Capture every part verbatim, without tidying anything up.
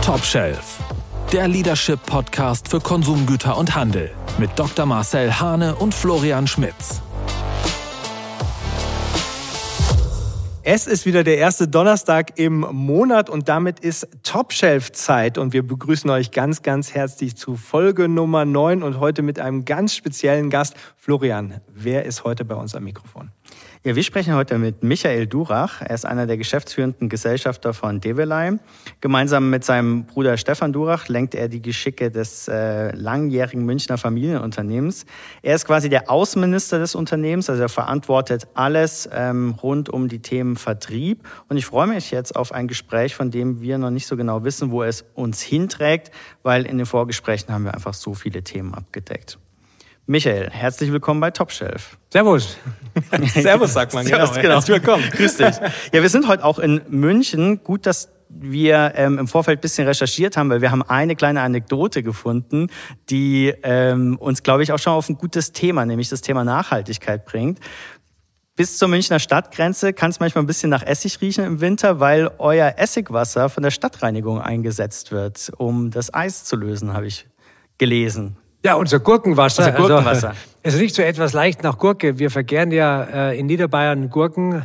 Top Shelf, der Leadership-Podcast für Konsumgüter und Handel mit Doktor Marcel Hane und Florian Schmitz. Es ist wieder der erste Donnerstag im Monat und damit ist Top Shelf Zeit und wir begrüßen euch ganz, ganz herzlich zu Folge Nummer neun und heute mit einem ganz speziellen Gast. Florian, wer ist heute bei uns am Mikrofon? Ja, wir sprechen heute mit Michael Durach. Er ist einer der geschäftsführenden Gesellschafter von Develey. Gemeinsam mit seinem Bruder Stefan Durach lenkt er die Geschicke des äh, langjährigen Münchner Familienunternehmens. Er ist quasi der Außenminister des Unternehmens, also er verantwortet alles ähm, rund um die Themen Vertrieb. Und ich freue mich jetzt auf ein Gespräch, von dem wir noch nicht so genau wissen, wo es uns hinträgt, weil in den Vorgesprächen haben wir einfach so viele Themen abgedeckt. Michael, herzlich willkommen bei Top Shelf. Servus. Servus, sagt man. Servus, genau. genau. Herzlich willkommen. Grüß dich. Ja, wir sind heute auch in München. Gut, dass wir ähm, im Vorfeld ein bisschen recherchiert haben, weil wir haben eine kleine Anekdote gefunden, die ähm, uns, glaube ich, auch schon auf ein gutes Thema, nämlich das Thema Nachhaltigkeit bringt. Bis zur Münchner Stadtgrenze kann es manchmal ein bisschen nach Essig riechen im Winter, weil euer Essigwasser von der Stadtreinigung eingesetzt wird, um das Eis zu lösen, habe ich gelesen. Ja, unser Gurkenwasser. Unser Gurkenwasser. Also, es riecht so etwas leicht nach Gurke. Wir vergären ja äh, in Niederbayern Gurken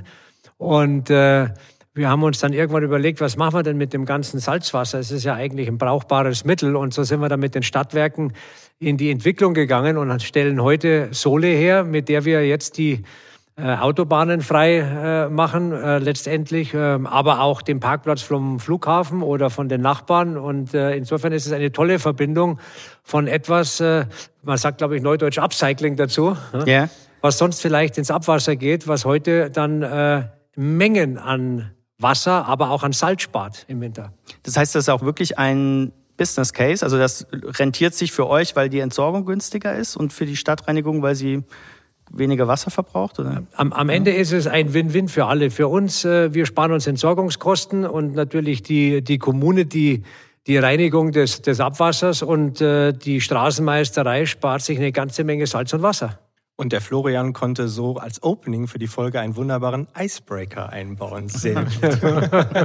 und äh, wir haben uns dann irgendwann überlegt, was machen wir denn mit dem ganzen Salzwasser? Es ist ja eigentlich ein brauchbares Mittel und so sind wir dann mit den Stadtwerken in die Entwicklung gegangen und stellen heute Sohle her, mit der wir jetzt die Äh, Autobahnen frei äh, machen, äh, letztendlich, äh, aber auch den Parkplatz vom Flughafen oder von den Nachbarn. Und äh, insofern ist es eine tolle Verbindung von etwas, äh, man sagt, glaube ich, neudeutsch Upcycling dazu, yeah. was sonst vielleicht ins Abwasser geht, was heute dann äh, Mengen an Wasser, aber auch an Salz spart im Winter. Das heißt, das ist auch wirklich ein Business Case, also das rentiert sich für euch, weil die Entsorgung günstiger ist und für die Stadtreinigung, weil sie weniger Wasser verbraucht? Oder? Am, am Ende ist es ein Win-Win für alle. Für uns, äh, wir sparen uns Entsorgungskosten und natürlich die, die Kommune, die, die Reinigung des, des Abwassers und äh, die Straßenmeisterei spart sich eine ganze Menge Salz und Wasser. Und der Florian konnte so als Opening für die Folge einen wunderbaren Icebreaker einbauen. Sehr gut.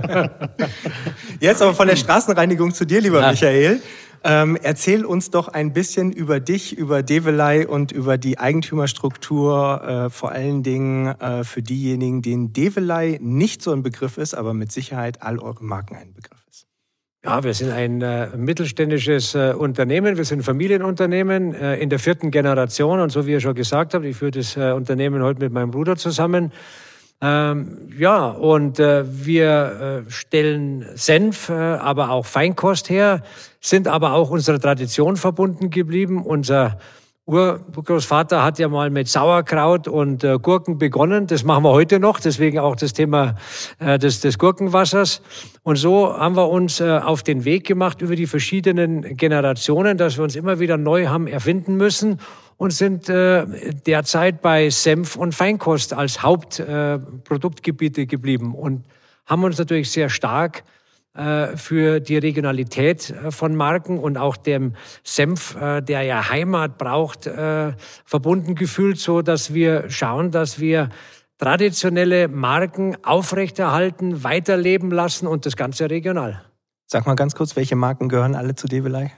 Jetzt aber von der Straßenreinigung zu dir, lieber ja. Michael. Ähm, erzähl uns doch ein bisschen über dich, über Develey und über die Eigentümerstruktur, äh, vor allen Dingen äh, für diejenigen, denen Develey nicht so ein Begriff ist, aber mit Sicherheit all eure Marken ein Begriff ist. Ja, wir sind ein äh, mittelständisches äh, Unternehmen, wir sind ein Familienunternehmen äh, in der vierten Generation und so wie ihr schon gesagt habt, ich führe das äh, Unternehmen heute mit meinem Bruder zusammen. Ähm, ja, und äh, wir äh, stellen Senf, äh, aber auch Feinkost her, sind aber auch unserer Tradition verbunden geblieben. Unser Urgroßvater hat ja mal mit Sauerkraut und äh, Gurken begonnen. Das machen wir heute noch, deswegen auch das Thema äh, des, des Gurkenwassers. Und so haben wir uns äh, auf den Weg gemacht über die verschiedenen Generationen, dass wir uns immer wieder neu haben erfinden müssen. Und sind äh, derzeit bei Senf und Feinkost als Hauptproduktgebiete äh, geblieben und haben uns natürlich sehr stark äh, für die Regionalität äh, von Marken und auch dem Senf, äh, der ja Heimat braucht, äh, verbunden gefühlt, so dass wir schauen, dass wir traditionelle Marken aufrechterhalten, weiterleben lassen und das Ganze regional. Sag mal ganz kurz, welche Marken gehören alle zu Develey?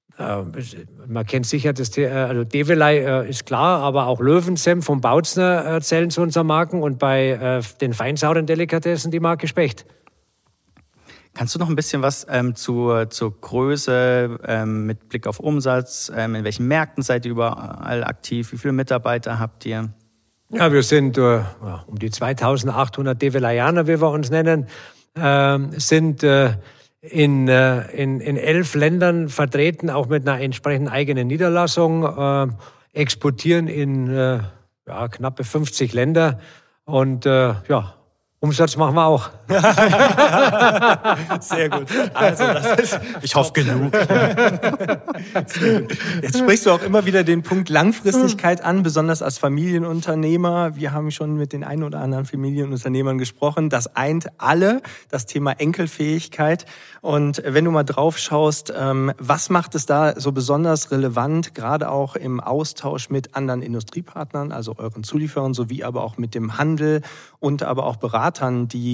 Man kennt sicher, das, also Develey ist klar, aber auch Löwensenf von Bautzner zählen zu unseren Marken und bei den feinsauren Delikatessen die Marke Specht. Kannst du noch ein bisschen was ähm, zur, zur Größe ähm, mit Blick auf Umsatz, ähm, in welchen Märkten seid ihr überall aktiv, wie viele Mitarbeiter habt ihr? Ja, wir sind äh, um die zweitausendachthundert Develeyaner, wie wir uns nennen, äh, sind äh, In, in, in elf Ländern vertreten, auch mit einer entsprechenden eigenen Niederlassung, äh, exportieren in äh, ja, knappe fünfzig Länder und äh, ja, Umsatz machen wir auch. Sehr gut. Also das ist, ich hoffe genug. Jetzt sprichst du auch immer wieder den Punkt Langfristigkeit an, besonders als Familienunternehmer. Wir haben schon mit den ein oder anderen Familienunternehmern gesprochen. Das eint alle, das Thema Enkelfähigkeit. Und wenn du mal drauf schaust, was macht es da so besonders relevant, gerade auch im Austausch mit anderen Industriepartnern, also euren Zulieferern, sowie aber auch mit dem Handel und aber auch Beratern, die bei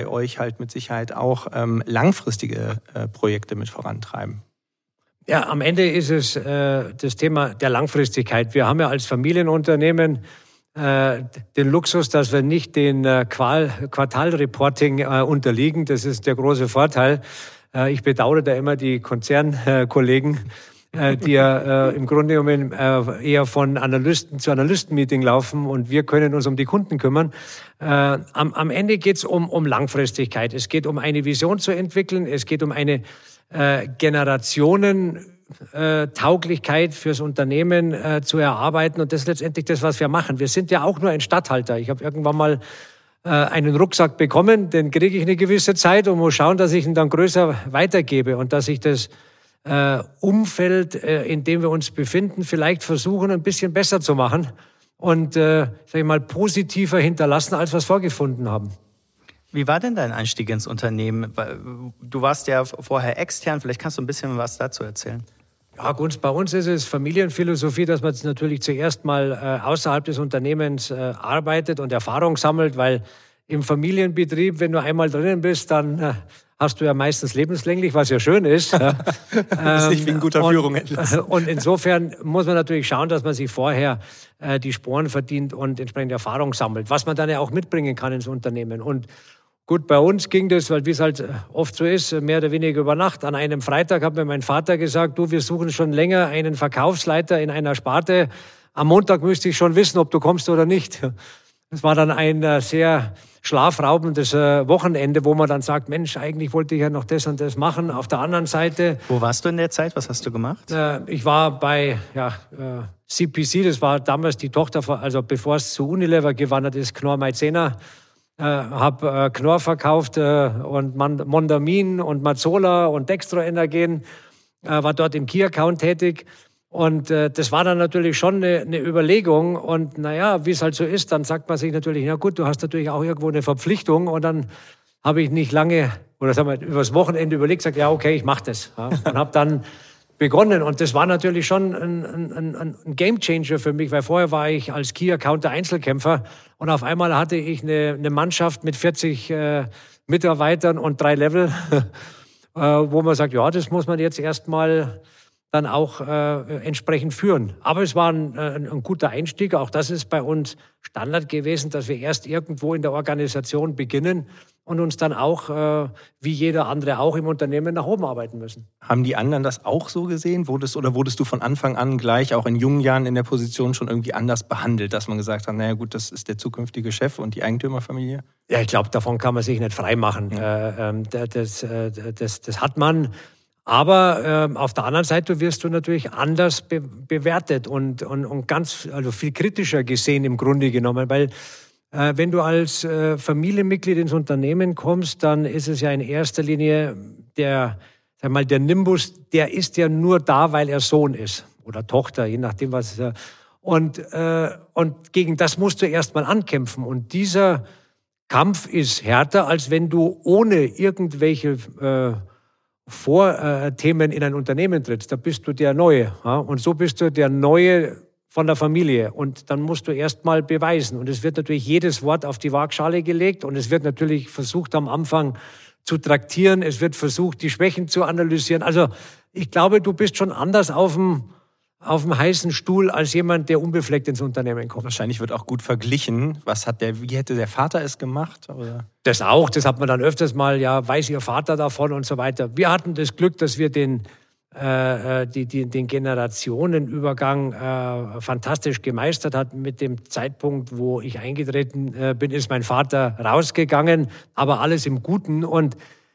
euch halt mit Sicherheit auch ähm, langfristige äh, Projekte mit vorantreiben. Ja, am Ende ist es äh, das Thema der Langfristigkeit. Wir haben ja als Familienunternehmen äh, den Luxus, dass wir nicht den äh, Quartalreporting äh, unterliegen. Das ist der große Vorteil. Äh, ich bedauere da immer die Konzernkollegen, äh, die ja äh, im Grunde genommen äh, eher von Analysten zu Analystenmeeting laufen und wir können uns um die Kunden kümmern. Äh, am, am Ende geht es um, um Langfristigkeit. Es geht um eine Vision zu entwickeln. Es geht um eine Äh, Generationen äh, Tauglichkeit fürs Unternehmen äh, zu erarbeiten und das ist letztendlich das, was wir machen. Wir sind ja auch nur ein Statthalter. Ich habe irgendwann mal äh, einen Rucksack bekommen, den kriege ich eine gewisse Zeit und muss schauen, dass ich ihn dann größer weitergebe und dass ich das äh, Umfeld, äh, in dem wir uns befinden, vielleicht versuchen, ein bisschen besser zu machen und äh, sag ich mal, positiver hinterlassen, als wir es vorgefunden haben. Wie war denn dein Einstieg ins Unternehmen? Du warst ja vorher extern, vielleicht kannst du ein bisschen was dazu erzählen. Ja gut, bei uns ist es Familienphilosophie, dass man natürlich zuerst mal äh, außerhalb des Unternehmens äh, arbeitet und Erfahrung sammelt, weil im Familienbetrieb, wenn du einmal drinnen bist, dann äh, hast du ja meistens lebenslänglich, was ja schön ist. Ja. Das ist nicht wegen guter und, Führung. Und insofern muss man natürlich schauen, dass man sich vorher äh, die Sporen verdient und entsprechend Erfahrung sammelt, was man dann ja auch mitbringen kann ins Unternehmen. Und gut, bei uns ging das, weil wie es halt oft so ist, mehr oder weniger über Nacht. An einem Freitag hat mir mein Vater gesagt, du, wir suchen schon länger einen Verkaufsleiter in einer Sparte. Am Montag müsste ich schon wissen, ob du kommst oder nicht. Das war dann ein sehr schlafraubendes Wochenende, wo man dann sagt, Mensch, eigentlich wollte ich ja noch das und das machen. Auf der anderen Seite... Wo warst du in der Zeit? Was hast du gemacht? Ich war bei ja, C P C, das war damals die Tochter, also bevor es zu Unilever gewandert ist, Knorr Maizena. Äh, habe äh, Knorr verkauft äh, und Mondamin und Mazzola und Dextroenergen, äh, war dort im Key-Account tätig und äh, das war dann natürlich schon eine, eine Überlegung und naja, wie es halt so ist, dann sagt man sich natürlich, na gut, du hast natürlich auch irgendwo eine Verpflichtung und dann habe ich nicht lange, oder sagen wir, übers Wochenende überlegt, gesagt, ja okay, ich mache das ja, und habe dann begonnen und das war natürlich schon ein, ein, ein, ein Gamechanger für mich, weil vorher war ich als Key-Account der Einzelkämpfer und auf einmal hatte ich eine, eine Mannschaft mit vierzig äh, Mitarbeitern und drei Level, äh, wo man sagt, ja, das muss man jetzt erstmal dann auch äh, entsprechend führen. Aber es war ein, ein, ein guter Einstieg, auch das ist bei uns Standard gewesen, dass wir erst irgendwo in der Organisation beginnen und uns dann auch, äh, wie jeder andere auch im Unternehmen, nach oben arbeiten müssen. Haben die anderen das auch so gesehen? Wurdest, oder wurdest du von Anfang an gleich, auch in jungen Jahren in der Position, schon irgendwie anders behandelt, dass man gesagt hat, naja gut, das ist der zukünftige Chef und die Eigentümerfamilie? Ja, ich glaube, davon kann man sich nicht frei machen. Ja. Äh, das, äh, das, das hat man. Aber äh, auf der anderen Seite wirst du natürlich anders be- bewertet und, und, und ganz, also viel kritischer gesehen im Grunde genommen, weil äh, wenn du als äh, Familienmitglied ins Unternehmen kommst, dann ist es ja in erster Linie der, sag mal, der Nimbus, der ist ja nur da, weil er Sohn ist oder Tochter, je nachdem was. Äh, und, äh, und gegen das musst du erstmal ankämpfen und dieser Kampf ist härter, als wenn du ohne irgendwelche äh, Vorthemen in ein Unternehmen trittst, da bist du der Neue. Ja? Und so bist du der Neue von der Familie. Und dann musst du erst mal beweisen. Und es wird natürlich jedes Wort auf die Waagschale gelegt. Und es wird natürlich versucht, am Anfang zu traktieren. Es wird versucht, die Schwächen zu analysieren. Also ich glaube, du bist schon anders auf dem, auf dem heißen Stuhl als jemand, der unbefleckt ins Unternehmen kommt. Wahrscheinlich wird auch gut verglichen. Was hat der, wie hätte der Vater es gemacht? Oder? Das auch, das hat man dann öfters mal, ja, weiß Ihr Vater davon und so weiter. Wir hatten das Glück, dass wir den, äh, die, die, den Generationenübergang äh, fantastisch gemeistert hatten. Mit dem Zeitpunkt, wo ich eingetreten äh, bin, ist mein Vater rausgegangen, aber alles im Guten und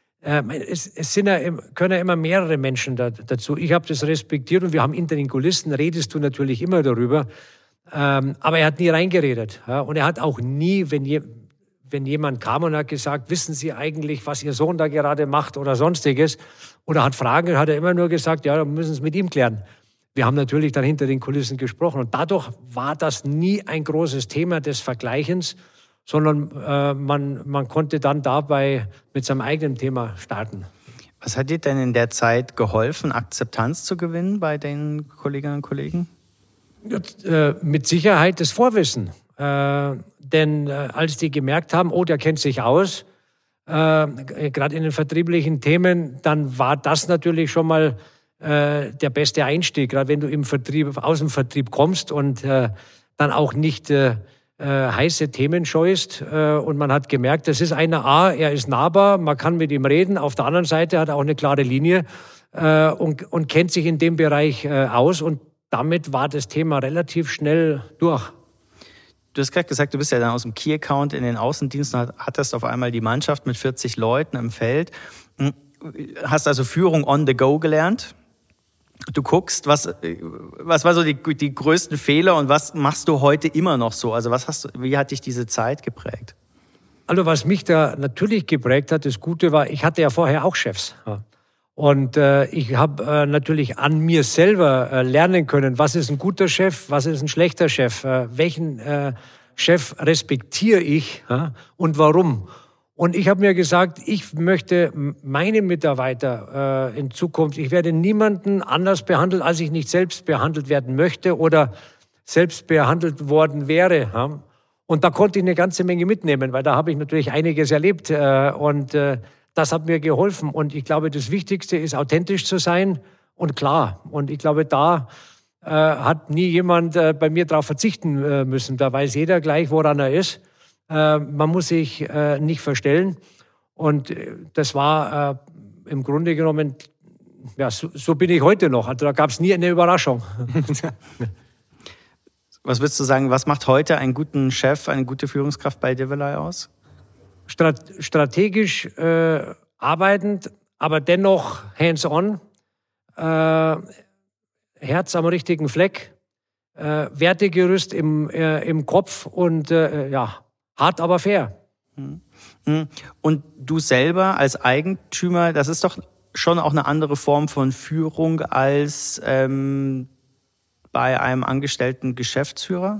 Es, es sind ja, können ja immer mehrere Menschen da, dazu. Ich habe das respektiert und wir haben hinter den Kulissen, redest du natürlich immer darüber. Ähm, aber er hat nie reingeredet. Ja? Und er hat auch nie, wenn, je, wenn jemand kam und hat gesagt, wissen Sie eigentlich, was Ihr Sohn da gerade macht oder sonstiges, oder hat Fragen, hat er immer nur gesagt, ja, dann müssen Sie es mit ihm klären. Wir haben natürlich dann hinter den Kulissen gesprochen. Und dadurch war das nie ein großes Thema des Vergleichens, sondern äh, man, man konnte dann dabei mit seinem eigenen Thema starten. Was hat dir denn in der Zeit geholfen, Akzeptanz zu gewinnen bei den Kolleginnen und Kollegen? Ja, äh, mit Sicherheit das Vorwissen. Äh, denn äh, als die gemerkt haben, oh, der kennt sich aus, äh, gerade in den vertrieblichen Themen, dann war das natürlich schon mal äh, der beste Einstieg. Gerade wenn du im Vertrieb, aus dem Vertrieb kommst und äh, dann auch nicht äh, äh, heiße Themen scheust. Äh, und man hat gemerkt, das ist einer, A, er ist nahbar, man kann mit ihm reden. Auf der anderen Seite hat er auch eine klare Linie äh, und, und kennt sich in dem Bereich äh, aus. Und damit war das Thema relativ schnell durch. Du hast gerade gesagt, du bist ja dann aus dem Key-Account in den Außendiensten und hattest auf einmal die Mannschaft mit vierzig Leuten im Feld. Hast also Führung on the go gelernt. Du guckst, was, was war so die, die größten Fehler und was machst du heute immer noch so? Also was hast du, wie hat dich diese Zeit geprägt? Also was mich da natürlich geprägt hat, das Gute war, ich hatte ja vorher auch Chefs. Und äh, ich habe äh, natürlich an mir selber äh, lernen können, was ist ein guter Chef, was ist ein schlechter Chef, äh, welchen äh, Chef respektiere ich ja, und warum. Und ich habe mir gesagt, ich möchte meine Mitarbeiter äh, in Zukunft, ich werde niemanden anders behandeln, als ich nicht selbst behandelt werden möchte oder selbst behandelt worden wäre. Ja. Und da konnte ich eine ganze Menge mitnehmen, weil da habe ich natürlich einiges erlebt äh, und äh, das hat mir geholfen. Und ich glaube, das Wichtigste ist, authentisch zu sein und klar. Und ich glaube, da äh, hat nie jemand äh, bei mir darauf verzichten äh, müssen. Da weiß jeder gleich, woran er ist. Äh, man muss sich äh, nicht verstellen. Und äh, das war äh, im Grunde genommen, ja, so, so bin ich heute noch. Also da gab es nie eine Überraschung. Was würdest du sagen, was macht heute einen guten Chef, eine gute Führungskraft bei Develey aus? Strategisch äh, arbeitend, aber dennoch hands-on, äh, Herz am richtigen Fleck, äh, Wertegerüst im, äh, im Kopf und äh, ja, hart, aber fair. Und du selber als Eigentümer, das ist doch schon auch eine andere Form von Führung als ähm, bei einem angestellten Geschäftsführer?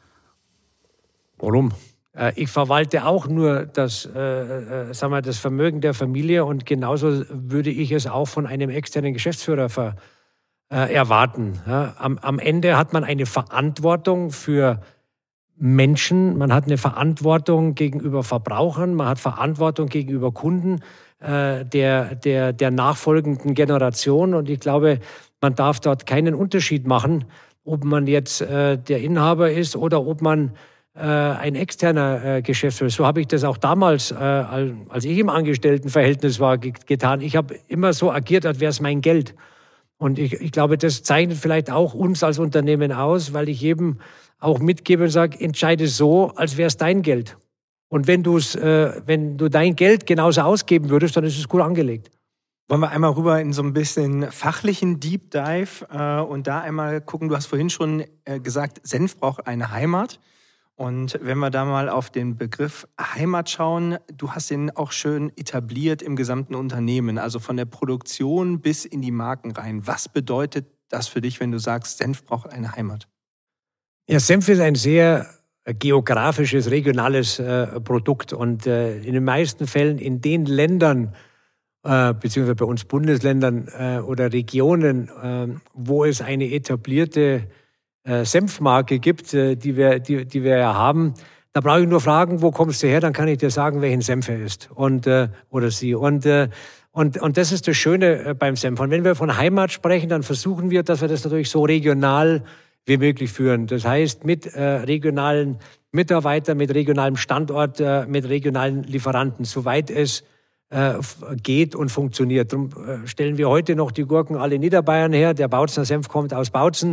Warum? Ich verwalte auch nur das, äh, sagen wir, das Vermögen der Familie und genauso würde ich es auch von einem externen Geschäftsführer ver, äh, erwarten. Ja, am, am Ende hat man eine Verantwortung für Menschen, man hat eine Verantwortung gegenüber Verbrauchern, man hat Verantwortung gegenüber Kunden äh, der, der, der nachfolgenden Generation und ich glaube, man darf dort keinen Unterschied machen, ob man jetzt äh, der Inhaber ist oder ob man ein externer äh, Geschäftsführer. So habe ich das auch damals, äh, als ich im Angestelltenverhältnis war, ge- getan. Ich habe immer so agiert, als wäre es mein Geld. Und ich, ich glaube, das zeichnet vielleicht auch uns als Unternehmen aus, weil ich jedem auch mitgebe und sage, entscheide so, als wäre es dein Geld. Und wenn, du's, äh, wenn du dein Geld genauso ausgeben würdest, dann ist es gut angelegt. Wollen wir einmal rüber in so ein bisschen fachlichen Deep Dive äh, und da einmal gucken, du hast vorhin schon äh, gesagt, Senf braucht eine Heimat. Und wenn wir da mal auf den Begriff Heimat schauen, du hast ihn auch schön etabliert im gesamten Unternehmen, also von der Produktion bis in die Marken rein. Was bedeutet das für dich, wenn du sagst, Senf braucht eine Heimat? Ja, Senf ist ein sehr geografisches, regionales äh, Produkt und äh, in den meisten Fällen in den Ländern, äh, beziehungsweise bei uns Bundesländern äh, oder Regionen, äh, wo es eine etablierte Äh, Senfmarke gibt, äh, die wir, die, die wir ja haben, da brauche ich nur fragen, wo kommst du her, dann kann ich dir sagen, welchen Senf er ist und äh, oder sie und äh, und und das ist das Schöne äh, beim Senf. Und wenn wir von Heimat sprechen, dann versuchen wir, dass wir das natürlich so regional wie möglich führen. Das heißt mit äh, regionalen Mitarbeitern, mit regionalem Standort, äh, mit regionalen Lieferanten, soweit es äh, geht und funktioniert. Darum äh, stellen wir heute noch die Gurken alle in Niederbayern her. Der Bautzener Senf kommt aus Bautzen.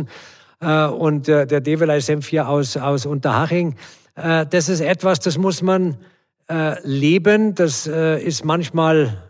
Und der Develey-Senf hier aus, aus Unterhaching. Das ist etwas, das muss man leben. Das ist manchmal,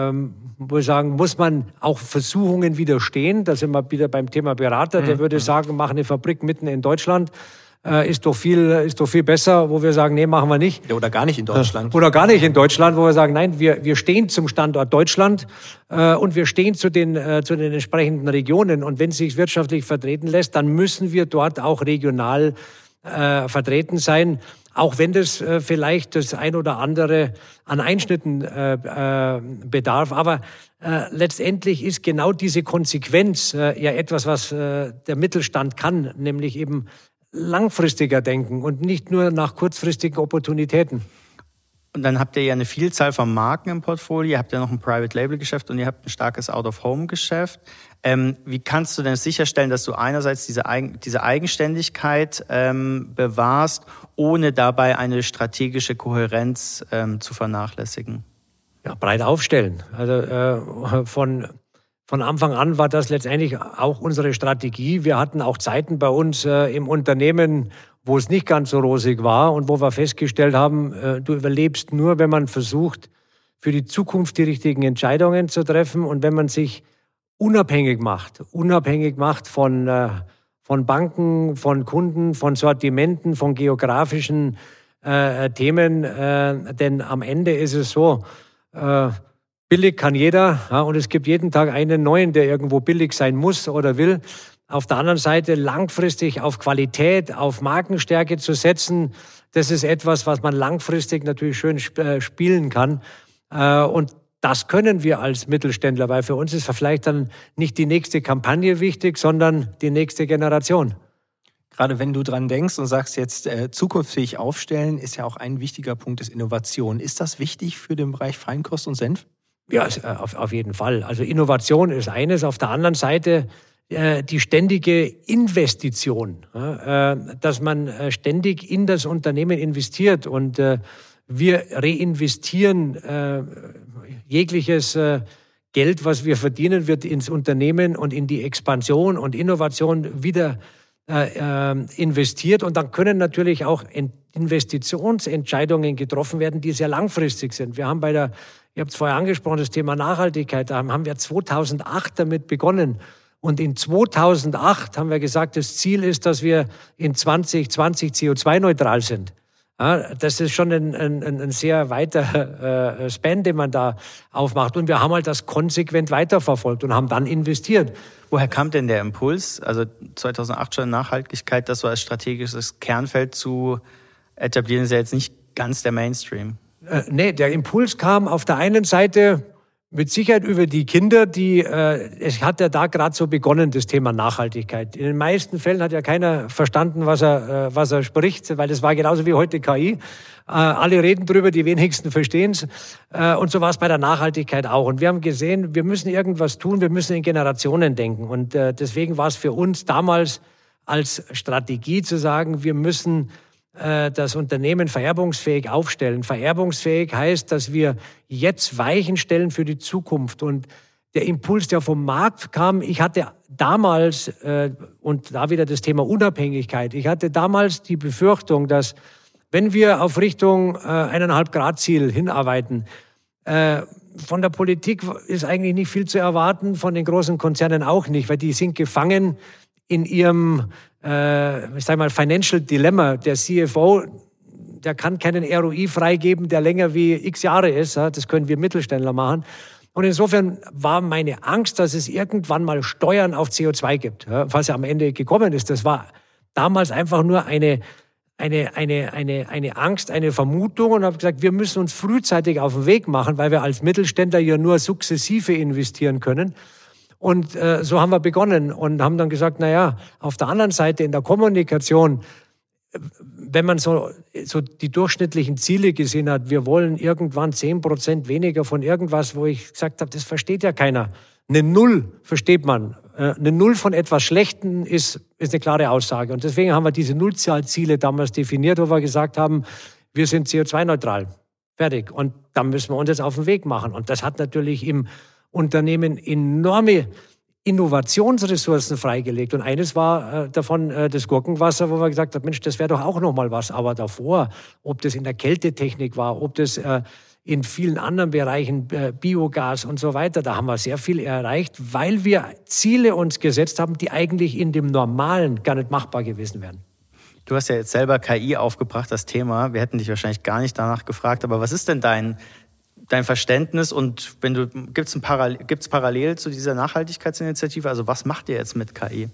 wo ich sagen, muss man auch Versuchungen widerstehen. Da sind wir wieder beim Thema Berater. Der würde sagen, mach eine Fabrik mitten in Deutschland. Ist doch viel, ist doch viel besser, wo wir sagen, nee, machen wir nicht. Oder gar nicht in Deutschland. Oder gar nicht in Deutschland, wo wir sagen, nein, wir, wir stehen zum Standort Deutschland äh, und wir stehen zu den, äh, zu den entsprechenden Regionen. Und wenn es sich wirtschaftlich vertreten lässt, dann müssen wir dort auch regional äh, vertreten sein. Auch wenn das äh, vielleicht das ein oder andere an Einschnitten äh, äh, bedarf. Aber äh, letztendlich ist genau diese Konsequenz äh, ja etwas, was äh, der Mittelstand kann, nämlich eben langfristiger denken und nicht nur nach kurzfristigen Opportunitäten. Und dann habt ihr ja eine Vielzahl von Marken im Portfolio, ihr habt ja noch ein Private-Label-Geschäft und ihr habt ein starkes Out-of-Home-Geschäft. Ähm, wie kannst du denn sicherstellen, dass du einerseits diese, Eigen, diese Eigenständigkeit ähm, bewahrst, ohne dabei eine strategische Kohärenz ähm, zu vernachlässigen? Ja, breit aufstellen. Also äh, von, von Anfang an war das letztendlich auch unsere Strategie. Wir hatten auch Zeiten bei uns äh, im Unternehmen, wo es nicht ganz so rosig war und wo wir festgestellt haben, äh, du überlebst nur, wenn man versucht, für die Zukunft die richtigen Entscheidungen zu treffen und wenn man sich unabhängig macht, unabhängig macht von, äh, von Banken, von Kunden, von Sortimenten, von geografischen äh, Themen. Äh, denn am Ende ist es so, äh, billig kann jeder, ja, und es gibt jeden Tag einen neuen, der irgendwo billig sein muss oder will. Auf der anderen Seite langfristig auf Qualität, auf Markenstärke zu setzen, das ist etwas, was man langfristig natürlich schön spielen kann. Und das können wir als Mittelständler, weil für uns ist vielleicht dann nicht die nächste Kampagne wichtig, sondern die nächste Generation. Gerade wenn du dran denkst und sagst jetzt äh, zukunftsfähig aufstellen, ist ja auch ein wichtiger Punkt des Innovation. Ist das wichtig für den Bereich Feinkost und Senf? Ja, auf, auf jeden Fall. Also Innovation ist eines. Auf der anderen Seite äh, die ständige Investition, äh, dass man äh, ständig in das Unternehmen investiert. Und äh, wir reinvestieren äh, jegliches äh, Geld, was wir verdienen, wird ins Unternehmen und in die Expansion und Innovation wieder äh, äh, investiert. Und dann können natürlich auch Investitionsentscheidungen getroffen werden, die sehr langfristig sind. Wir haben bei der, ihr habt es vorher angesprochen, das Thema Nachhaltigkeit, da haben wir zweitausendacht damit begonnen. Und in zweitausendacht haben wir gesagt, das Ziel ist, dass wir in zwanzig zwanzig C O zwei neutral sind. Ja, das ist schon ein, ein, ein sehr weiter äh, Span, den man da aufmacht. Und wir haben halt das konsequent weiterverfolgt und haben dann investiert. Woher kam denn der Impuls, also zweitausendacht schon Nachhaltigkeit, das so als strategisches Kernfeld zu etablieren, ist ja jetzt nicht ganz der Mainstream? Äh, nee, der Impuls kam auf der einen Seite mit Sicherheit über die Kinder, die, äh, es hat ja da gerade so begonnen, das Thema Nachhaltigkeit. In den meisten Fällen hat ja keiner verstanden, was er, äh, was er spricht, weil das war genauso wie heute K I. Äh, alle reden drüber, die wenigsten verstehen es. Äh, und so war es bei der Nachhaltigkeit auch. Und wir haben gesehen, wir müssen irgendwas tun, wir müssen in Generationen denken. Und äh, deswegen war es für uns damals als Strategie zu sagen, wir müssen das Unternehmen vererbungsfähig aufstellen. Vererbungsfähig heißt, dass wir jetzt Weichen stellen für die Zukunft. Und der Impuls, der vom Markt kam, ich hatte damals, äh, und da wieder das Thema Unabhängigkeit, ich hatte damals die Befürchtung, dass wenn wir auf Richtung äh, eineinhalb Grad Ziel hinarbeiten, äh, von der Politik ist eigentlich nicht viel zu erwarten, von den großen Konzernen auch nicht, weil die sind gefangen in ihrem Äh, ich sage mal, Financial Dilemma. Der C F O, der kann keinen R O I freigeben, der länger wie x Jahre ist. Das können wir Mittelständler machen. Und insofern war meine Angst, dass es irgendwann mal Steuern auf C O zwei gibt, was ja am Ende gekommen ist. Das war damals einfach nur eine, eine, eine, eine, eine Angst, eine Vermutung und habe gesagt, wir müssen uns frühzeitig auf den Weg machen, weil wir als Mittelständler ja nur sukzessive investieren können. Und äh, so haben wir begonnen und haben dann gesagt, na ja, auf der anderen Seite in der Kommunikation, wenn man so, so die durchschnittlichen Ziele gesehen hat, wir wollen irgendwann zehn Prozent weniger von irgendwas, wo ich gesagt habe, das versteht ja keiner. Eine Null versteht man. Eine Null von etwas Schlechten ist, ist eine klare Aussage. Und deswegen haben wir diese Nullziele damals definiert, wo wir gesagt haben, wir sind C O zwei neutral. Fertig. Und dann müssen wir uns jetzt auf den Weg machen. Und das hat natürlich im Unternehmen enorme Innovationsressourcen freigelegt. Und eines war äh, davon äh, das Gurkenwasser, wo wir gesagt haben, Mensch, das wäre doch auch noch mal was. Aber davor, ob das in der Kältetechnik war, ob das äh, in vielen anderen Bereichen, äh, Biogas und so weiter, da haben wir sehr viel erreicht, weil wir Ziele uns gesetzt haben, die eigentlich in dem Normalen gar nicht machbar gewesen wären. Du hast ja jetzt selber K I aufgebracht, das Thema. Wir hätten dich wahrscheinlich gar nicht danach gefragt. Aber was ist denn dein dein Verständnis und wenn du gibt's ein Parallel, gibt's parallel zu dieser Nachhaltigkeitsinitiative? Also was macht ihr jetzt mit K I?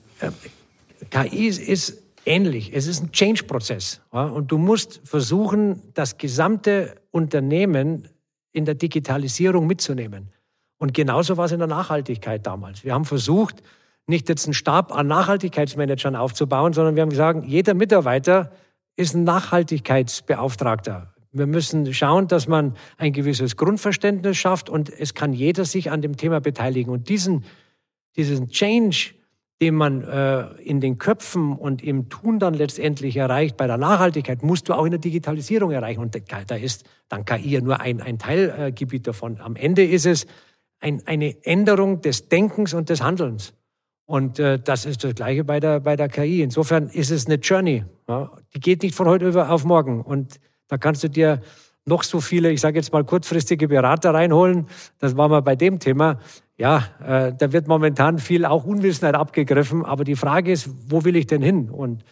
K I ist ähnlich. Es ist ein Change-Prozess. Ja? Und du musst versuchen, das gesamte Unternehmen in der Digitalisierung mitzunehmen. Und genauso war es in der Nachhaltigkeit damals. Wir haben versucht, nicht jetzt einen Stab an Nachhaltigkeitsmanagern aufzubauen, sondern wir haben gesagt, jeder Mitarbeiter ist ein Nachhaltigkeitsbeauftragter. Wir müssen schauen, dass man ein gewisses Grundverständnis schafft und es kann jeder sich an dem Thema beteiligen. Und diesen, diesen Change, den man äh, in den Köpfen und im Tun dann letztendlich erreicht, bei der Nachhaltigkeit, musst du auch in der Digitalisierung erreichen. Und da ist dann K I ja nur ein, ein Teilgebiet davon. Am Ende ist es ein, eine Änderung des Denkens und des Handelns. Und äh, das ist das Gleiche bei der, bei der K I. Insofern ist es eine Journey. Ja? Die geht nicht von heute auf morgen. Und da kannst du dir noch so viele, ich sage jetzt mal kurzfristige Berater reinholen. Das war mal bei dem Thema. Ja, äh, da wird momentan viel auch Unwissenheit abgegriffen. Aber die Frage ist, wo will ich denn hin? Und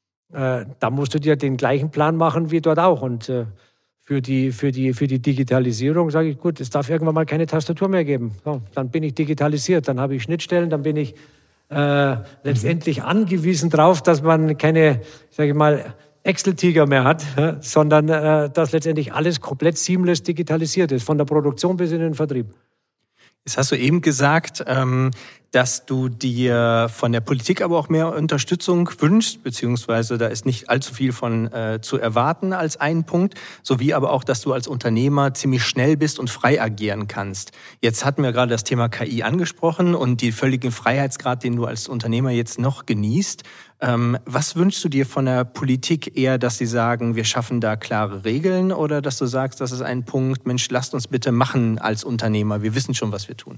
äh, da musst du dir den gleichen Plan machen wie dort auch. Und äh, für die, für die, für die Digitalisierung sage ich, gut, es darf irgendwann mal keine Tastatur mehr geben. So, dann bin ich digitalisiert, dann habe ich Schnittstellen, dann bin ich äh, letztendlich angewiesen darauf, dass man keine, sage ich mal, Excel-Tiger mehr hat, sondern äh, dass letztendlich alles komplett seamless digitalisiert ist, von der Produktion bis in den Vertrieb. Jetzt hast du eben gesagt, ähm, dass du dir von der Politik aber auch mehr Unterstützung wünschst, beziehungsweise da ist nicht allzu viel von äh, zu erwarten als einen Punkt, sowie aber auch, dass du als Unternehmer ziemlich schnell bist und frei agieren kannst. Jetzt hatten wir gerade das Thema K I angesprochen und die völligen Freiheitsgrad, den du als Unternehmer jetzt noch genießt. Ähm, was wünschst du dir von der Politik eher, dass sie sagen, wir schaffen da klare Regeln, oder dass du sagst, das ist ein Punkt, Mensch, lasst uns bitte machen als Unternehmer, wir wissen schon, was wir tun?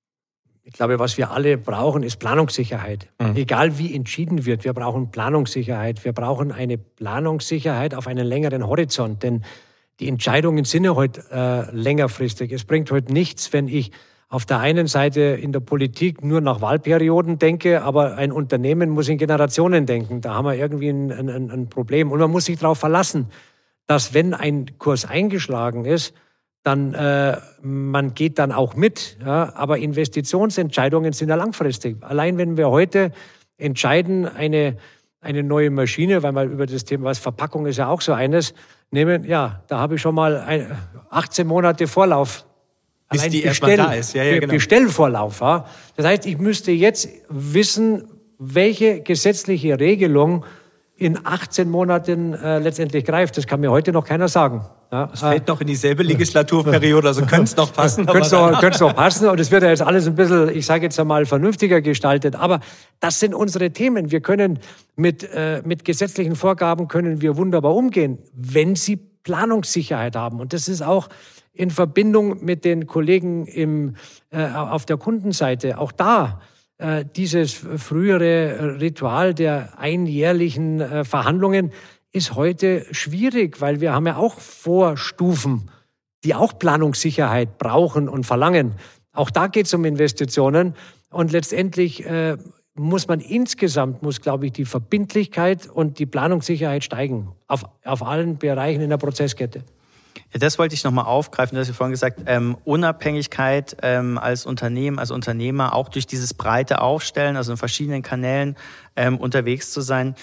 Ich glaube, was wir alle brauchen, ist Planungssicherheit. Mhm. Egal wie entschieden wird, wir brauchen Planungssicherheit. Wir brauchen eine Planungssicherheit auf einen längeren Horizont, denn die Entscheidungen sind ja heute äh, längerfristig. Es bringt heute nichts, wenn ich auf der einen Seite in der Politik nur nach Wahlperioden denke, aber ein Unternehmen muss in Generationen denken. Da haben wir irgendwie ein, ein, ein Problem. Und man muss sich darauf verlassen, dass wenn ein Kurs eingeschlagen ist, dann äh, man geht dann auch mit. Ja? Aber Investitionsentscheidungen sind ja langfristig. Allein wenn wir heute entscheiden, eine, eine neue Maschine, weil wir über das Thema, was Verpackung ist ja auch so eines, nehmen, ja, da habe ich schon mal ein, achtzehn Monate Vorlauf. Bis Allein die Bestell, erstmal da ist. Ja, ja, genau. Bestellvorlauf. Ja? Das heißt, ich müsste jetzt wissen, welche gesetzliche Regelung in achtzehn Monaten äh, letztendlich greift. Das kann mir heute noch keiner sagen. Ja? Das fällt noch in dieselbe Legislaturperiode, also könnte es noch passen. Könnte es noch, noch passen und es wird ja jetzt alles ein bisschen, ich sage jetzt einmal, vernünftiger gestaltet. Aber das sind unsere Themen. Wir können mit, äh, mit gesetzlichen Vorgaben können wir wunderbar umgehen, wenn sie Planungssicherheit haben. Und das ist auch in Verbindung mit den Kollegen im, äh, auf der Kundenseite. Auch da äh, dieses frühere Ritual der einjährlichen äh, Verhandlungen ist heute schwierig, weil wir haben ja auch Vorstufen, die auch Planungssicherheit brauchen und verlangen. Auch da geht es um Investitionen und letztendlich äh, muss man insgesamt, muss glaube ich die Verbindlichkeit und die Planungssicherheit steigen auf, auf allen Bereichen in der Prozesskette. Ja, das wollte ich nochmal aufgreifen. Du hast ja vorhin gesagt, ähm, Unabhängigkeit ähm, als Unternehmen, als Unternehmer, auch durch dieses breite Aufstellen, also in verschiedenen Kanälen ähm, unterwegs zu sein.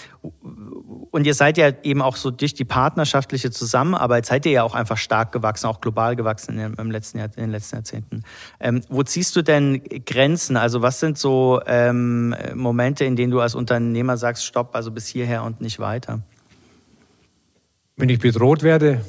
Und ihr seid ja eben auch so durch die partnerschaftliche Zusammenarbeit, seid ihr ja auch einfach stark gewachsen, auch global gewachsen in, im letzten Jahr, in den letzten Jahrzehnten. Ähm, wo ziehst du denn Grenzen? Also was sind so ähm, Momente, in denen du als Unternehmer sagst, stopp, also bis hierher und nicht weiter? Wenn ich bedroht werde,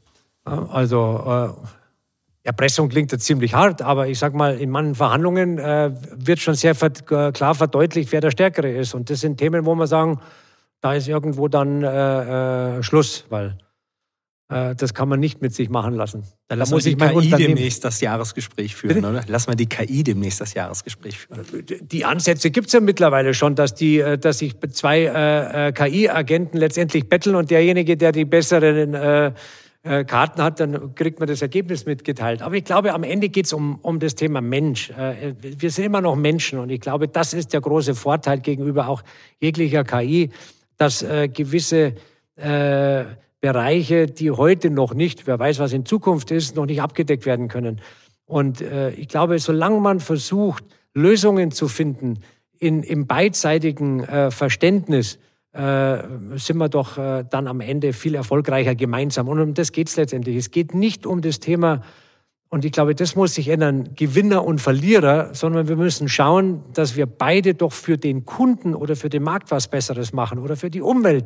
also äh, Erpressung klingt jetzt ziemlich hart, aber ich sag mal, in manchen Verhandlungen äh, wird schon sehr ver- klar verdeutlicht, wer der Stärkere ist. Und das sind Themen, wo wir sagen, da ist irgendwo dann äh, äh, Schluss, weil äh, das kann man nicht mit sich machen lassen. Dann lassen da muss wir die K I demnächst das Jahresgespräch führen, Bitte? oder? Lassen wir die K I demnächst das Jahresgespräch führen. Die Ansätze gibt es ja mittlerweile schon, dass, die, dass sich zwei äh, K I-Agenten letztendlich betteln und derjenige, der die besseren äh, Karten hat, dann kriegt man das Ergebnis mitgeteilt. Aber ich glaube, am Ende geht es um, um das Thema Mensch. Wir sind immer noch Menschen und ich glaube, das ist der große Vorteil gegenüber auch jeglicher K I, dass äh, gewisse äh, Bereiche, die heute noch nicht, wer weiß, was in Zukunft ist, noch nicht abgedeckt werden können. Und äh, ich glaube, solange man versucht, Lösungen zu finden in, im beidseitigen äh, Verständnis, Äh, sind wir doch äh, dann am Ende viel erfolgreicher gemeinsam. Und um das geht es letztendlich. Es geht nicht um das Thema, und ich glaube, das muss sich ändern, Gewinner und Verlierer, sondern wir müssen schauen, dass wir beide doch für den Kunden oder für den Markt was Besseres machen oder für die Umwelt.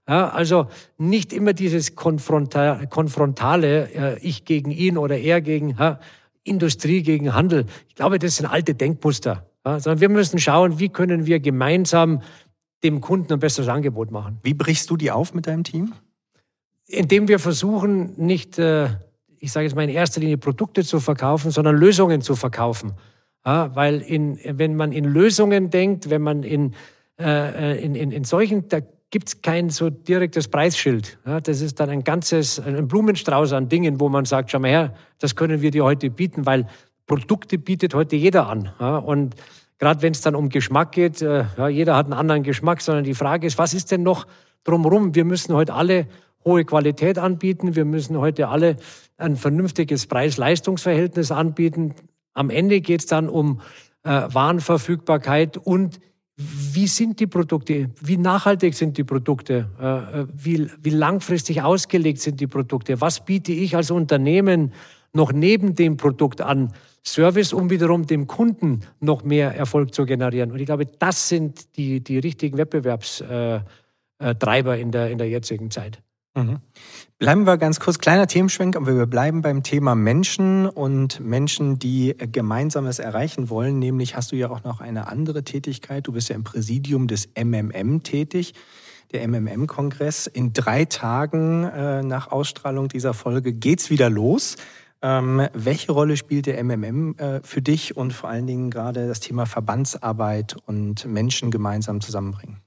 Ja, also nicht immer dieses Konfronta- konfrontale, äh, ich gegen ihn oder er gegen ja, Industrie gegen Handel. Ich glaube, das sind alte Denkmuster. Ja, sondern wir müssen schauen, wie können wir gemeinsam dem Kunden ein besseres Angebot machen. Wie brichst du die auf mit deinem Team? Indem wir versuchen, nicht, äh, ich sage jetzt mal in erster Linie Produkte zu verkaufen, sondern Lösungen zu verkaufen. Ja, weil in, wenn man in Lösungen denkt, wenn man in, äh, in, in, in solchen, da gibt es kein so direktes Preisschild. Ja, das ist dann ein ganzes, ein Blumenstrauß an Dingen, wo man sagt, schau mal her, das können wir dir heute bieten, weil Produkte bietet heute jeder an. Ja, und gerade wenn es dann um Geschmack geht, äh, ja, jeder hat einen anderen Geschmack, sondern die Frage ist, was ist denn noch drumherum? Wir müssen heute alle hohe Qualität anbieten. Wir müssen heute alle ein vernünftiges Preis-Leistungs-Verhältnis anbieten. Am Ende geht es dann um äh, Warenverfügbarkeit und wie sind die Produkte, wie nachhaltig sind die Produkte, äh, wie, wie langfristig ausgelegt sind die Produkte, was biete ich als Unternehmen noch neben dem Produkt an Service, um wiederum dem Kunden noch mehr Erfolg zu generieren. Und ich glaube, das sind die, die richtigen Wettbewerbstreiber äh, in der, in der jetzigen Zeit. Mhm. Bleiben wir ganz kurz, kleiner Themenschwenk, aber wir bleiben beim Thema Menschen und Menschen, die Gemeinsames erreichen wollen. Nämlich hast du ja auch noch eine andere Tätigkeit. Du bist ja im Präsidium des M M M tätig, der M M M-Kongress. In drei Tagen äh, nach Ausstrahlung dieser Folge geht's wieder los. Ähm, welche Rolle spielt der M M M äh, für dich und vor allen Dingen gerade das Thema Verbandsarbeit und Menschen gemeinsam zusammenbringen?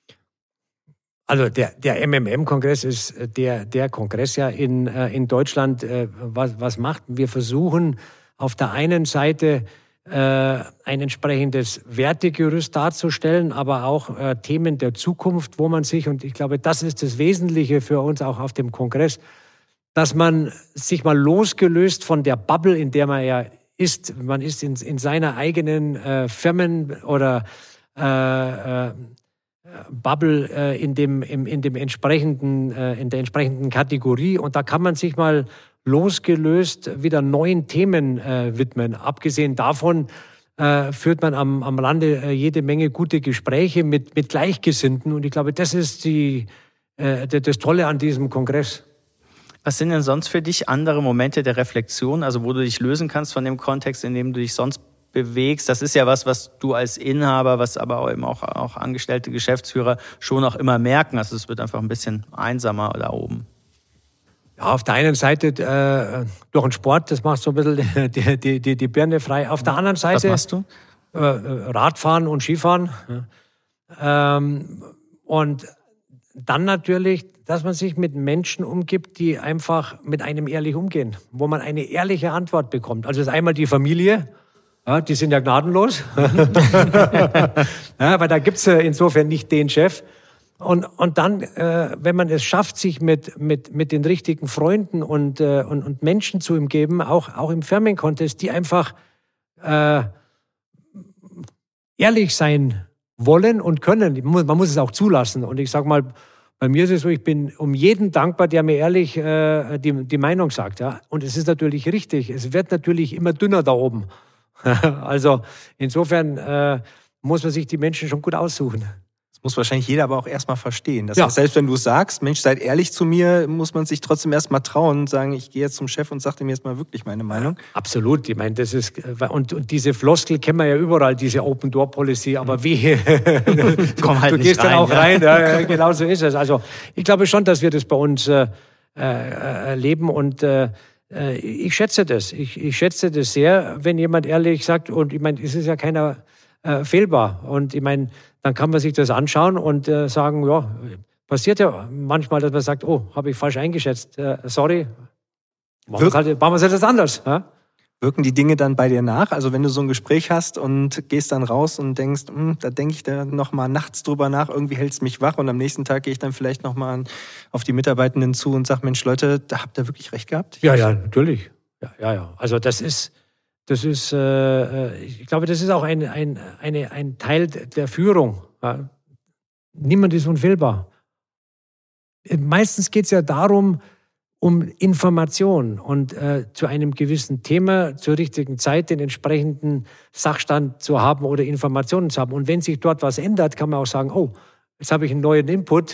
Also der, der M M M-Kongress ist der, der Kongress ja in, äh, in Deutschland. Äh, was, was macht? Wir versuchen auf der einen Seite äh, ein entsprechendes Wertegerüst darzustellen, aber auch äh, Themen der Zukunft, wo man sich, und ich glaube, das ist das Wesentliche für uns auch auf dem Kongress, dass man sich mal losgelöst von der Bubble, in der man ja ist, man ist in, in seiner eigenen äh, Firmen oder äh, äh, Bubble äh, in dem im, in dem entsprechenden äh, in der entsprechenden Kategorie, und da kann man sich mal losgelöst wieder neuen Themen äh, widmen. Abgesehen davon äh, führt man am, am Rande äh, jede Menge gute Gespräche mit mit Gleichgesinnten, und ich glaube, das ist die äh, das Tolle an diesem Kongress. Was sind denn sonst für dich andere Momente der Reflexion, also wo du dich lösen kannst von dem Kontext, in dem du dich sonst bewegst? Das ist ja was, was du als Inhaber, was aber auch eben auch, auch angestellte Geschäftsführer schon auch immer merken. Also es wird einfach ein bisschen einsamer da oben. Ja, auf der einen Seite äh, durch den Sport, das macht so ein bisschen die, die, die, die Birne frei. Auf der anderen Seite was machst du? Äh, Radfahren und Skifahren. Ja. Ähm, und dann natürlich, dass man sich mit Menschen umgibt, die einfach mit einem ehrlich umgehen, wo man eine ehrliche Antwort bekommt. Also das ist einmal die Familie. Ja, die sind ja gnadenlos. Ja, aber da gibt's ja insofern nicht den Chef. Und, und dann, äh, wenn man es schafft, sich mit, mit, mit den richtigen Freunden und, äh, und, und Menschen zu umgeben, auch, auch im Firmenkontext, die einfach äh, ehrlich sein wollen und können. Man muss es auch zulassen. Und ich sage mal, bei mir ist es so, ich bin um jeden dankbar, der mir ehrlich äh, die, die Meinung sagt. Ja? Und es ist natürlich richtig. Es wird natürlich immer dünner da oben. Also insofern äh, muss man sich die Menschen schon gut aussuchen. Das muss wahrscheinlich jeder aber auch erstmal verstehen. Das ja. heißt, selbst wenn du sagst, Mensch, seid ehrlich zu mir, muss man sich trotzdem erstmal trauen und sagen, ich gehe jetzt zum Chef und sage ihm jetzt mal wirklich meine Meinung. Ja, absolut. Ich meine, das ist, und, und diese Floskel kennen wir ja überall, diese Open-Door-Policy, aber wie, Komm halt du nicht gehst rein, dann auch ja. rein. Ja, genau so ist es. Also ich glaube schon, dass wir das bei uns äh, äh, leben, und äh, ich schätze das. Ich, ich schätze das sehr, wenn jemand ehrlich sagt, und ich meine, es ist ja keiner äh, fehlbar. Und ich meine, dann kann man sich das anschauen und äh, sagen, ja, passiert ja manchmal, dass man sagt, oh, habe ich falsch eingeschätzt, äh, sorry, machen wir es halt, machen wir es halt anders. Ja? Wirken die Dinge dann bei dir nach? Also wenn du so ein Gespräch hast und gehst dann raus und denkst, da denke ich da noch mal nachts drüber nach, irgendwie hält es mich wach, und am nächsten Tag gehe ich dann vielleicht noch mal auf die Mitarbeitenden zu und sage, Mensch Leute, da habt ihr wirklich recht gehabt? Ja, ja, natürlich. Ja, ja, ja. Also das ist, das ist, äh, ich glaube, das ist auch ein, ein, eine, ein Teil der Führung. Ja. Niemand ist unfehlbar. Meistens geht es ja darum, um Information und äh, zu einem gewissen Thema zur richtigen Zeit den entsprechenden Sachstand zu haben oder Informationen zu haben. Und wenn sich dort was ändert, kann man auch sagen, oh, jetzt habe ich einen neuen Input,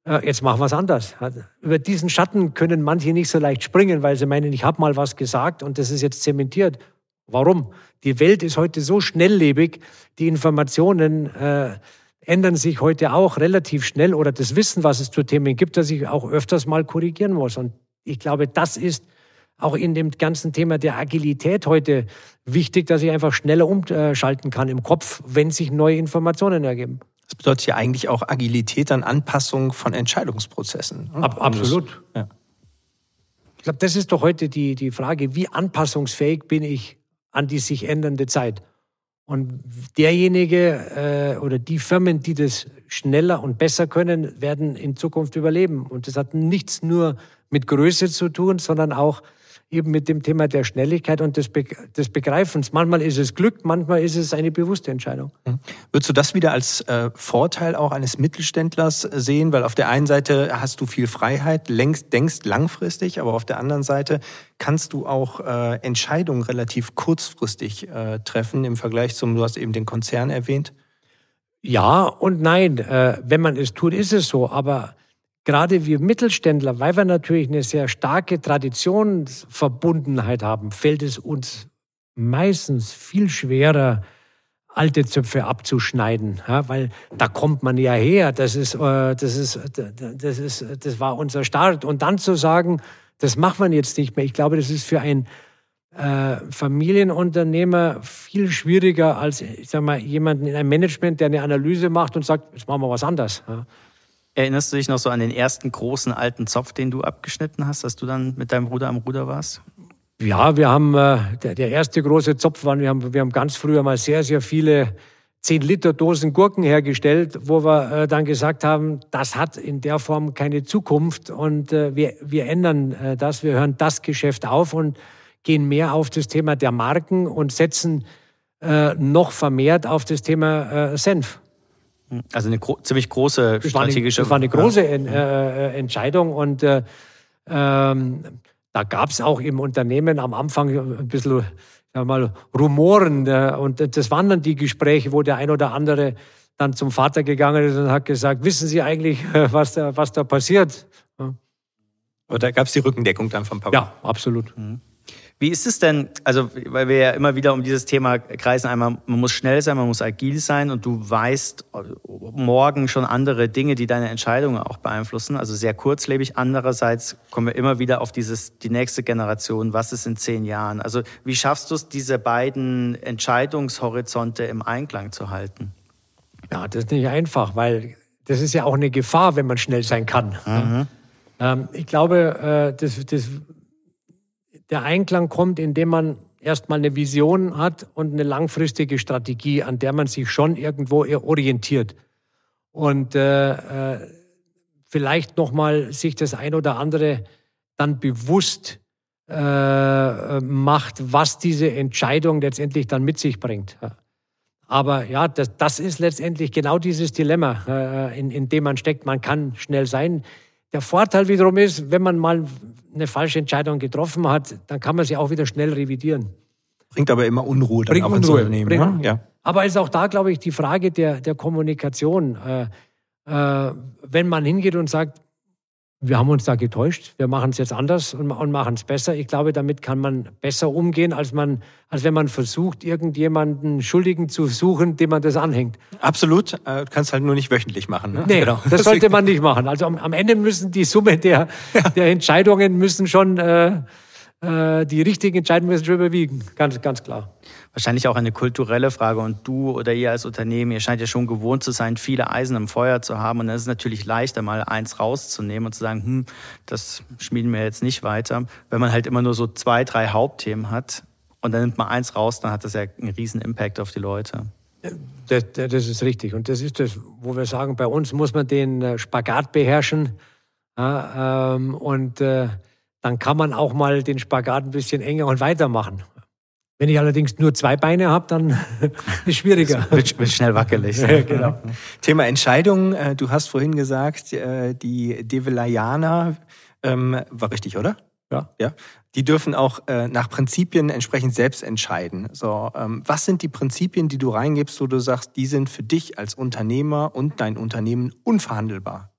äh, jetzt machen wir es anders. Über diesen Schatten können manche nicht so leicht springen, weil sie meinen, ich habe mal was gesagt und das ist jetzt zementiert. Warum? Die Welt ist heute so schnelllebig, die Informationen äh, ändern sich heute auch relativ schnell oder das Wissen, was es zu Themen gibt, dass ich auch öfters mal korrigieren muss. Und ich glaube, das ist auch in dem ganzen Thema der Agilität heute wichtig, dass ich einfach schneller umschalten kann im Kopf, wenn sich neue Informationen ergeben. Das bedeutet ja eigentlich auch Agilität an Anpassung von Entscheidungsprozessen. Ab, absolut. Ja. Ich glaube, das ist doch heute die, die Frage, wie anpassungsfähig bin ich an die sich ändernde Zeit? Und derjenige äh, oder die Firmen, die das schneller und besser können, werden in Zukunft überleben. Und das hat nichts nur mit Größe zu tun, sondern auch eben mit dem Thema der Schnelligkeit und des, Be- des Begreifens. Manchmal ist es Glück, manchmal ist es eine bewusste Entscheidung. Mhm. Würdest du das wieder als äh, Vorteil auch eines Mittelständlers sehen? Weil auf der einen Seite hast du viel Freiheit, längst, denkst langfristig, aber auf der anderen Seite kannst du auch äh, Entscheidungen relativ kurzfristig äh, treffen im Vergleich zum, du hast eben den Konzern erwähnt. Ja und nein. Äh, wenn man es tut, ist es so. Aber gerade wir Mittelständler, weil wir natürlich eine sehr starke Traditionsverbundenheit haben, fällt es uns meistens viel schwerer, alte Zöpfe abzuschneiden, ja, weil da kommt man ja her. Das ist, äh, das ist, das ist, das war unser Start. Und dann zu sagen, das macht man jetzt nicht mehr. Ich glaube, das ist für ein äh, Familienunternehmer viel schwieriger als, ich sag mal, jemanden in einem Management, der eine Analyse macht und sagt, jetzt machen wir was anderes. Ja. Erinnerst du dich noch so an den ersten großen alten Zopf, den du abgeschnitten hast, als du dann mit deinem Bruder am Ruder warst? Ja, wir haben, äh, der, der erste große Zopf war, wir haben, wir haben ganz früher mal sehr, sehr viele zehn Liter Dosen Gurken hergestellt, wo wir äh, dann gesagt haben, das hat in der Form keine Zukunft und äh, wir, wir ändern äh, das, wir hören das Geschäft auf und gehen mehr auf das Thema der Marken und setzen äh, noch vermehrt auf das Thema äh, Senf. Also eine gro- ziemlich große strategische... Das war eine, das war eine große en, äh, Entscheidung und äh, ähm, da gab es auch im Unternehmen am Anfang ein bisschen, sagen wir mal, Rumoren äh, und das waren dann die Gespräche, wo der ein oder andere dann zum Vater gegangen ist und hat gesagt, wissen Sie eigentlich, was da, was da passiert? Ja. Aber da gab es die Rückendeckung dann vom Papa. Ja, absolut. Mhm. Wie ist es denn, also weil wir ja immer wieder um dieses Thema kreisen, einmal man muss schnell sein, man muss agil sein und du weißt morgen schon andere Dinge, die deine Entscheidungen auch beeinflussen, also sehr kurzlebig. Andererseits kommen wir immer wieder auf dieses die nächste Generation, was ist in zehn Jahren? Also wie schaffst du es, diese beiden Entscheidungshorizonte im Einklang zu halten? Ja, das ist nicht einfach, weil das ist ja auch eine Gefahr, wenn man schnell sein kann. Mhm. Ähm, ich glaube, äh, das, das der Einklang kommt, indem man erstmal eine Vision hat und eine langfristige Strategie, an der man sich schon irgendwo orientiert. Und äh, äh, vielleicht nochmal sich das ein oder andere dann bewusst äh, macht, was diese Entscheidung letztendlich dann mit sich bringt. Aber ja, das, das ist letztendlich genau dieses Dilemma, äh, in, in dem man steckt. Man kann schnell sein. Der Vorteil wiederum ist, wenn man mal eine falsche Entscheidung getroffen hat, dann kann man sie auch wieder schnell revidieren. Bringt aber immer Unruhe dann Bringt auch ins Unruhe. Unternehmen. Bringt, ja? Ja. Aber ist auch da, glaube ich, die Frage der, der Kommunikation. Äh, äh, wenn man hingeht und sagt, wir haben uns da getäuscht, wir machen es jetzt anders und, und machen es besser. Ich glaube, damit kann man besser umgehen, als, man, als wenn man versucht, irgendjemanden Schuldigen zu suchen, dem man das anhängt. Absolut. Du kannst halt nur nicht wöchentlich machen. Ne? Nee, genau. Das sollte man nicht machen. Also am, am Ende müssen die Summe der, ja. der Entscheidungen müssen schon, äh, äh, die richtigen Entscheidungen müssen schon überwiegen. Ganz, ganz klar. Wahrscheinlich auch eine kulturelle Frage. Und du oder ihr als Unternehmen, ihr scheint ja schon gewohnt zu sein, viele Eisen im Feuer zu haben. Und dann ist es natürlich leichter, mal eins rauszunehmen und zu sagen, hm, das schmieden wir jetzt nicht weiter. Wenn man halt immer nur so zwei, drei Hauptthemen hat und dann nimmt man eins raus, dann hat das ja einen riesen Impact auf die Leute. Das, das ist richtig. Und das ist das, wo wir sagen, bei uns muss man den Spagat beherrschen. Ja, ähm, und äh, dann kann man auch mal den Spagat ein bisschen enger und weitermachen. Wenn ich allerdings nur zwei Beine habe, dann ist es schwieriger. Wird, wird schnell wackelig. Ja, genau. Thema Entscheidungen. Du hast vorhin gesagt, die Develayana ähm, war richtig, oder? Ja. Ja. Die dürfen auch äh, nach Prinzipien entsprechend selbst entscheiden. So, ähm, was sind die Prinzipien, die du reingibst, wo du sagst, die sind für dich als Unternehmer und dein Unternehmen unverhandelbar?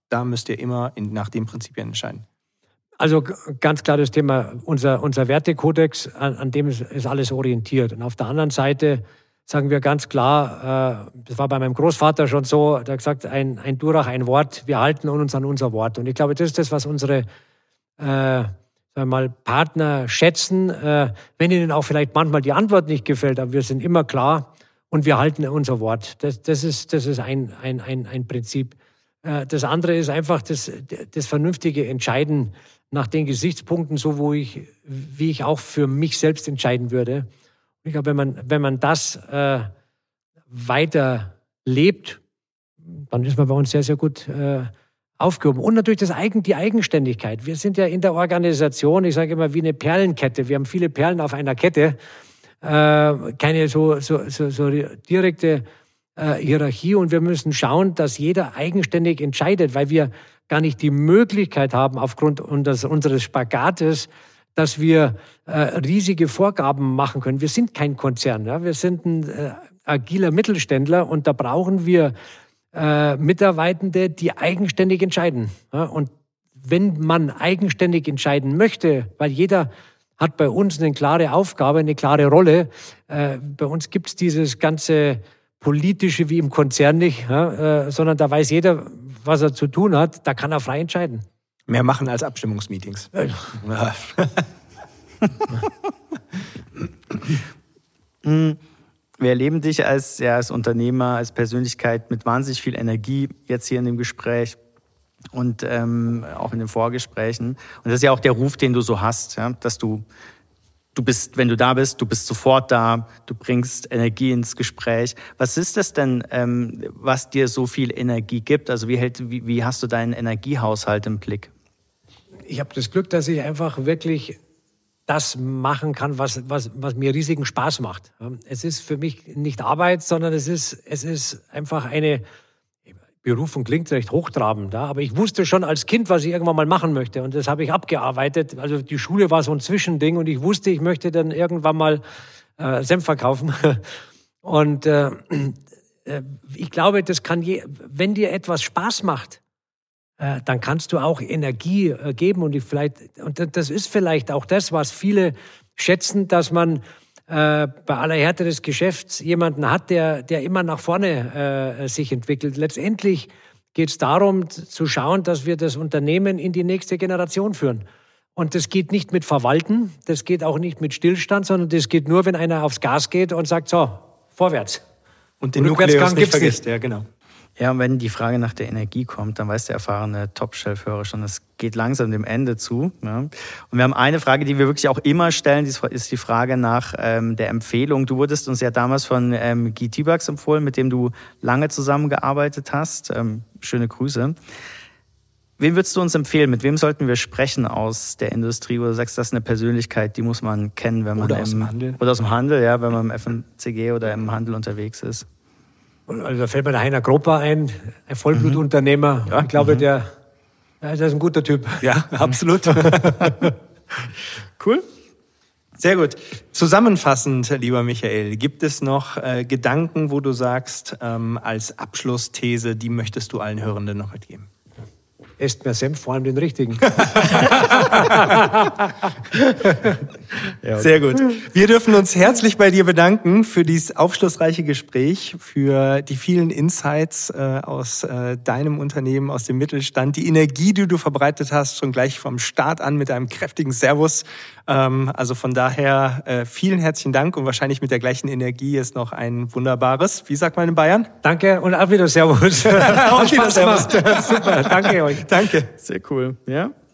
da müsst ihr immer in, nach den Prinzipien entscheiden? Also ganz klar das Thema, unser, unser Wertekodex, an, an dem ist, ist alles orientiert. Und auf der anderen Seite sagen wir ganz klar, äh, das war bei meinem Großvater schon so, der hat gesagt, ein, ein Durach, ein Wort, wir halten uns an unser Wort. Und ich glaube, das ist das, was unsere äh, sagen wir mal, Partner schätzen, äh, wenn ihnen auch vielleicht manchmal die Antwort nicht gefällt, aber wir sind immer klar und wir halten unser Wort. Das, das ist, das ist ein, ein, ein, ein Prinzip. Äh, das andere ist einfach das, das vernünftige Entscheiden nach den Gesichtspunkten, so wo ich, wie ich auch für mich selbst entscheiden würde. Ich glaube, wenn man, wenn man das äh, weiter lebt, dann ist man bei uns sehr, sehr gut äh, aufgehoben. Und natürlich das Eigen, die Eigenständigkeit. Wir sind ja in der Organisation, ich sage immer, wie eine Perlenkette. Wir haben viele Perlen auf einer Kette. Äh, keine so, so, so, so direkte äh, Hierarchie. Und wir müssen schauen, dass jeder eigenständig entscheidet, weil wir gar nicht die Möglichkeit haben, aufgrund unseres, unseres Spagates, dass wir äh, riesige Vorgaben machen können. Wir sind kein Konzern. Ja? Wir sind ein äh, agiler Mittelständler und da brauchen wir äh, Mitarbeitende, die eigenständig entscheiden. Ja? Und wenn man eigenständig entscheiden möchte, weil jeder hat bei uns eine klare Aufgabe, eine klare Rolle. Äh, bei uns gibt es dieses ganze Politische wie im Konzern nicht, ja? äh, sondern da weiß jeder, was er zu tun hat, da kann er frei entscheiden. Mehr machen als Abstimmungsmeetings. Ja. Wir erleben dich als, ja, als Unternehmer, als Persönlichkeit mit wahnsinnig viel Energie jetzt hier in dem Gespräch und ähm, auch in den Vorgesprächen. Und das ist ja auch der Ruf, den du so hast, ja? Dass du, du bist, wenn du da bist, du bist sofort da, du bringst Energie ins Gespräch. Was ist das denn, ähm, was dir so viel Energie gibt? Also wie, hält, wie, wie hast du deinen Energiehaushalt im Blick? Ich habe das Glück, dass ich einfach wirklich das machen kann, was, was, was mir riesigen Spaß macht. Es ist für mich nicht Arbeit, sondern es ist, es ist einfach eine Berufung, klingt recht hochtrabend, ja? Aber ich wusste schon als Kind, was ich irgendwann mal machen möchte und das habe ich abgearbeitet. Also die Schule war so ein Zwischending und ich wusste, ich möchte dann irgendwann mal äh, Senf verkaufen. Und äh, ich glaube, das kann je, wenn dir etwas Spaß macht, äh, dann kannst du auch Energie äh, geben und ich vielleicht und das ist vielleicht auch das, was viele schätzen, dass man äh, bei aller Härte des Geschäfts jemanden hat, der der immer nach vorne äh, sich entwickelt. Letztendlich geht es darum, zu schauen, dass wir das Unternehmen in die nächste Generation führen. Und das geht nicht mit Verwalten, das geht auch nicht mit Stillstand, sondern das geht nur, wenn einer aufs Gas geht und sagt, so, vorwärts. Und den Nukleus nicht vergisst, ja, genau. Ja, und wenn die Frage nach der Energie kommt, dann weiß der erfahrene Top-Chefhörer schon, es geht langsam dem Ende zu. Ja. Und wir haben eine Frage, die wir wirklich auch immer stellen, die ist die Frage nach ähm, der Empfehlung. Du wurdest uns ja damals von ähm, Guy Tibax empfohlen, mit dem du lange zusammengearbeitet hast. Ähm, schöne Grüße. Wen würdest du uns empfehlen? Mit wem sollten wir sprechen aus der Industrie? Oder du sagst, das ist eine Persönlichkeit, die muss man kennen, wenn man oder im, aus dem Handel. Oder aus dem Handel, ja, wenn man im F M C G oder im Handel unterwegs ist. Also da fällt mir der Heiner Gropper ein, ein Vollblutunternehmer. Mhm. Ja, ich glaube, mhm. der, der ist ein guter Typ. Ja, absolut. Cool. Sehr gut. Zusammenfassend, lieber Michael, gibt es noch äh, Gedanken, wo du sagst, ähm, als Abschlussthese, die möchtest du allen Hörenden noch mitgeben? Esst mehr Senf, vor allem den richtigen. Ja, sehr gut. Wir dürfen uns herzlich bei dir bedanken für dieses aufschlussreiche Gespräch, für die vielen Insights äh, aus äh, deinem Unternehmen, aus dem Mittelstand, die Energie, die du verbreitet hast, schon gleich vom Start an mit einem kräftigen Servus. Ähm, also von daher äh, vielen herzlichen Dank und wahrscheinlich mit der gleichen Energie ist noch ein wunderbares, wie sagt man in Bayern? Danke und auch wieder Servus. Auch wieder Servus. Super, danke euch. Danke. Sehr cool. Ja.